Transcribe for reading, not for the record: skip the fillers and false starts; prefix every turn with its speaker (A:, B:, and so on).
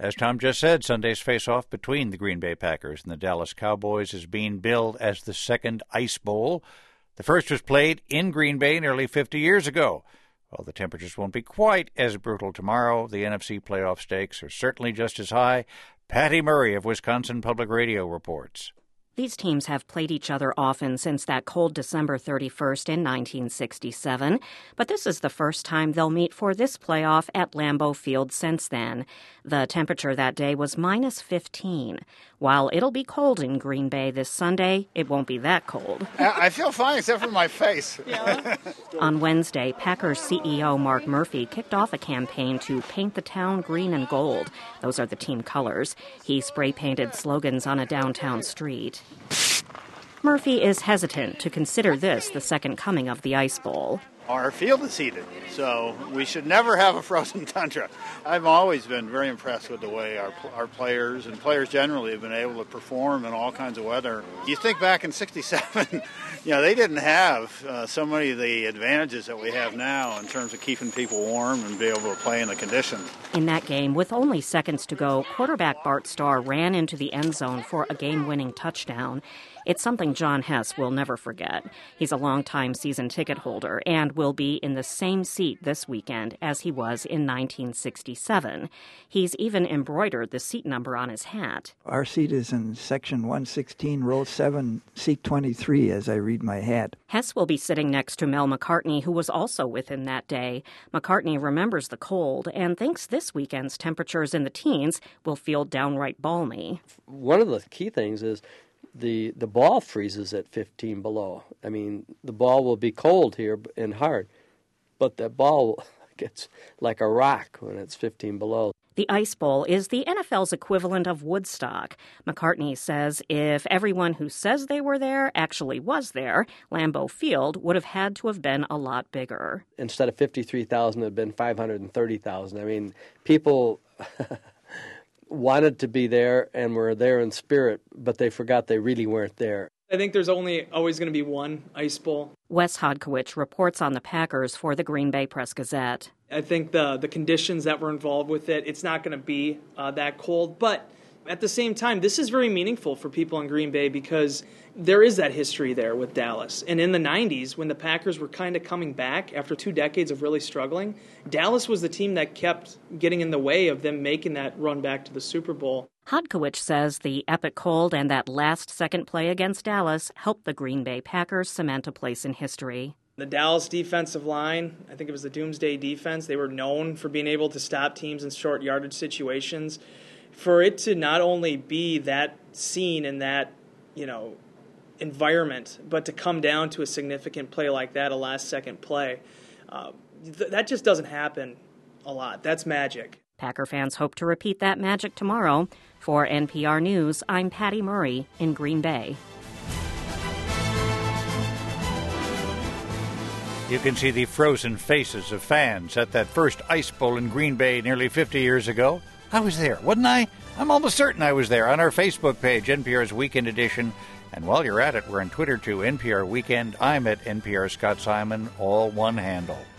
A: As Tom just said, Sunday's face-off between the Green Bay Packers and the Dallas Cowboys is being billed as the second Ice Bowl. The first was played in Green Bay nearly 50 years ago. While the temperatures won't be quite as brutal tomorrow, the NFC playoff stakes are certainly just as high. Patty Murray of Wisconsin Public Radio reports.
B: These teams have played each other often since that cold December 31st in 1967, but this is the first time they'll meet for this playoff at Lambeau Field since then. The temperature that day was minus 15. While it'll be cold in Green Bay this Sunday, it won't be that cold.
C: I feel fine except for my face.
B: Yeah. On Wednesday, Packers CEO Mark Murphy kicked off a campaign to paint the town green and gold. Those are the team colors. He spray-painted slogans on a downtown street. Murphy is hesitant to consider this the second coming of the Ice Bowl.
C: Our field is heated, so we should never have a frozen tundra. I've always been very impressed with the way our players and players generally have been able to perform in all kinds of weather. You think back in '67, they didn't have so many of the advantages that we have now in terms of keeping people warm and be able to play in the conditions.
B: In that game, with only seconds to go, quarterback Bart Starr ran into the end zone for a game-winning touchdown. It's something John Hess will never forget. He's a longtime season ticket holder and will be in the same seat this weekend as he was in 1967. He's even embroidered the seat number on his hat.
D: Our seat is in section 116, row 7, seat 23, as I read my hat.
B: Hess will be sitting next to Mel McCartney, who was also with him that day. McCartney remembers the cold and thinks this weekend's temperatures in the teens will feel downright balmy.
E: One of the key things is the ball freezes at 15 below. I mean, the ball will be cold here and hard, but the ball gets like a rock when it's 15 below.
B: The Ice Bowl is the NFL's equivalent of Woodstock. McCartney says if everyone who says they were there actually was there, Lambeau Field would have had to have been a lot bigger.
E: Instead of 53,000, it had been 530,000. I mean, people wanted to be there and were there in spirit, but they forgot they really weren't there.
F: I think there's always going to be one Ice Bowl.
B: Wes Hodkiewicz reports on the Packers for the Green Bay Press-Gazette.
F: I think the conditions that were involved with it, it's not going to be that cold, but at the same time, this is very meaningful for people in Green Bay because there is that history there with Dallas. And in the 90s, when the Packers were kind of coming back after 2 decades of really struggling, Dallas was the team that kept getting in the way of them making that run back to the Super Bowl.
B: Hodkiewicz says the epic cold and that last-second play against Dallas helped the Green Bay Packers cement a place in history.
F: The Dallas defensive line, I think it was the Doomsday defense, they were known for being able to stop teams in short yardage situations. For it to not only be that scene and that, environment, but to come down to a significant play like that, a last-second play, that just doesn't happen a lot. That's magic.
B: Packer fans hope to repeat that magic tomorrow. For NPR News, I'm Patty Murray in Green Bay.
A: You can see the frozen faces of fans at that first Ice Bowl in Green Bay nearly 50 years ago. I was there, wasn't I? I'm almost certain I was there on our Facebook page, NPR's Weekend Edition. And while you're at it, we're on Twitter too, NPR Weekend. I'm at NPR Scott Simon, all one handle.